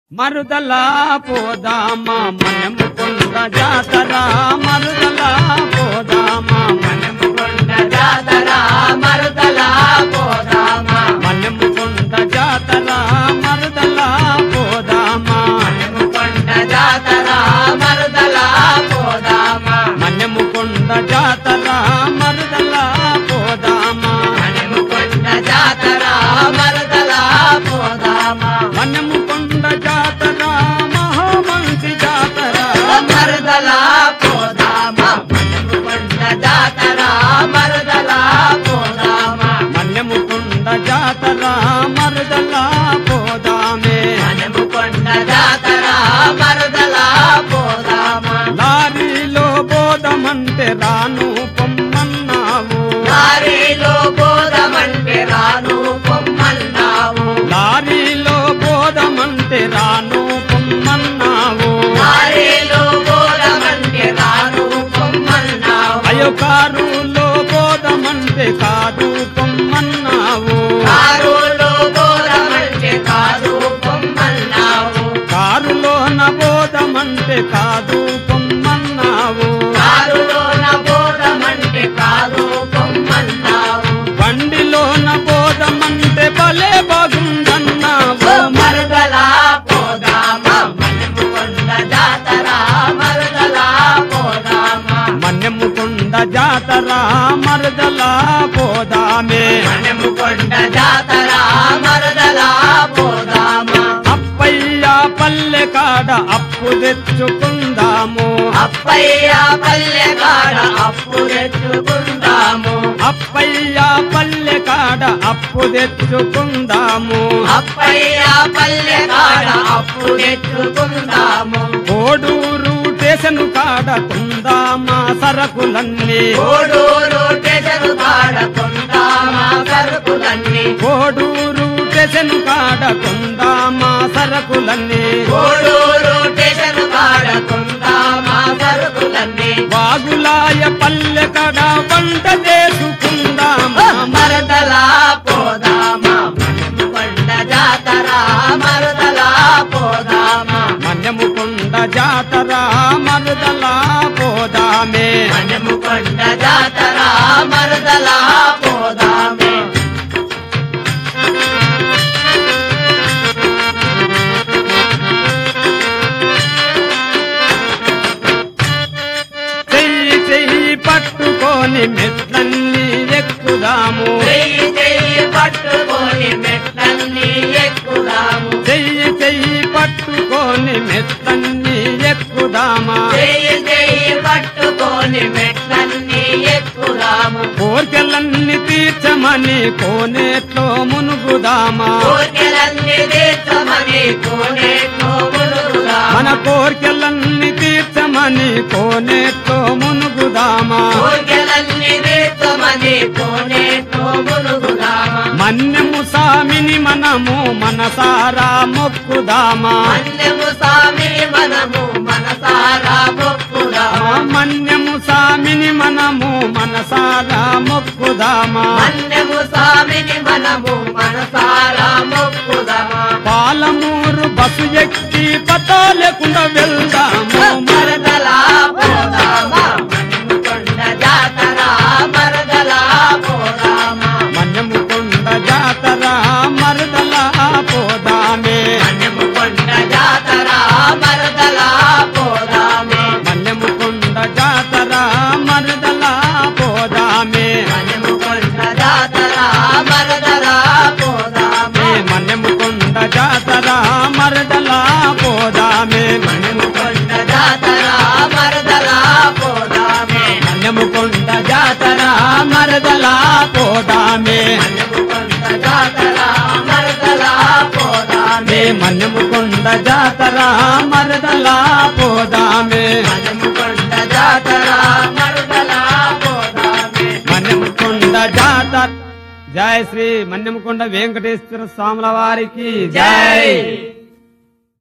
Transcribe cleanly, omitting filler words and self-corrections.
మరుదలా పోదామా మనముకొండ జాతర మరుదలా పోదామా మనముకొండ జాతర మరుదలా పోదామా మనముకొండ జాతర మరుదలా పోదామా మనముకొండ జాతర మరుదలా పోదామా మనముకొండ జాతర మరుదలా పోదామా మనముకొండ జాతర మరుదలా పోదామా మనముకొండ జాతర మహా మంచి జాతర మరుదలా పోదామా మనముకొండ జాతర మరుదలా పోదామా మనముకొండ జాతర మరుదలా పోదామే మనముకొండ జాతర మరుదలా పోదామా లారీలో బోధమంటే రాను పొమ్మన్నావు లారీలో పోదామంటే రాను పొమ్మన్నావు లారీలో బోధమంటే రాను పొమ్మన్నావు లారీలో పోదామంటే రాను పొమ్మన్నావు అయ్యో కారులో బోధమంటే కాదు పొమ్మన్నావు కారులో పోదామంటే కాదు పొమ్మన్నావు కారులోన బోధమంటే కాదు పొమ్మన్నావు కారులోన పోదామంటే కాదు పొమ్మన్నావు బండిలోన బోధమంటే భలే బాగుందన్నావు మరుదలా పోదామా మనముకొండ జాతర మరుదలా పోదామా మనముకొండ జాతర మరుదలా పోదామే మనముకొండ జాతర మరుదలా పోదామా అప్పయ్య పల్లె కాడ అప్పు తెచ్చుకుందాము అప్పయ్య పల్లె కాడ అప్పు తెచ్చుకుందాము అప్పయ్య పల్లె కాడ అప్పు తెచ్చుకుందాము అప్పయ్య పల్లె కాడ అప్పు తెచ్చుకుందాము కోడూరు స్టేషన్ కాడ కొందామా సరుకులన్నీ కోడూరు స్టేషన్ కాడ కొందామా సరుకులన్నీ కోడూరు స్టేషన్ కాడ కొందామా సరుకులన్నీ కోడూరు స్టేషన్ కాడ కొందామా సరుకులన్నీ వాగులాయ పల్లె కాడ వంట చేసుకుందామా మరదలా పోదామా మనముకొండ జాతర మరదలా పోదామా మనముకొండ జాతర మరుదలా పోదామే మనముకొండ జాతర మరదలా పోదామే చెయ్యి చెయ్యి పట్టుకొని మెట్లన్నీ ఎక్కుదాము చెయ్యి చెయ్యి పట్టుకొని మెట్లన్నీ ఎక్కుదాము చెయ్యి చెయ్యి పట్టుకొని మెట్లన్నీ ఎక్కుదామా చెయ్యి చెయ్యి పట్టుకొని మెట్లన్నీ ఎక్కుదాము కోర్కెలన్నీ తీర్చమని కోనేట్లో మునుగుదామా కోరికలన్నీ తీర్చమని కోనేట్లో మునుగుదాము మన కోర్కెలన్నీ తీర్చమని కోనేట్లో మునుగుదామా కోరికలన్నీ తీర్చమని కోనేట్లో మునుగుదామా మన్యము సామిని మనము మనసారా మొక్కుదామా మన్యము స్వామిని మనము మనసారా మొక్కుదామా మన్యము సామిని మనము మనసారా మొక్కుదామా మన్యము స్వామిని మనము మనసారా మొక్కుదామా పాలమూరు బస్సు ఎక్కి పతా లేకుండా వెళ్దాము మరదలా పోదామా మనముకొండ జాతర మరదలా పోదామా మనముకొండ జాతర మరుదలా పోదామే మనముకొండ జాతర మరదలా పోదామే మనముకొండ జాతర మరుదలా పోదామే మనముకొండ జాతర మరదలా పోదామే మనముకొండ జాతర మరుదలా పోదామే మనముకొండ జాతర మరదలా పోదామే మనముకొండ జాతర మరుదలా పోదామే మనముకొండ జాతర మరదలా పోదామే మనముకొండ జాతర మరుదలా పోదామే మనముకొండ జాతర మరదలా పోదామే మనముకొండ జాతర జయ శ్రీ మన్యముకొండ వెంకటేశ్వర స్వాముల వారికి జై.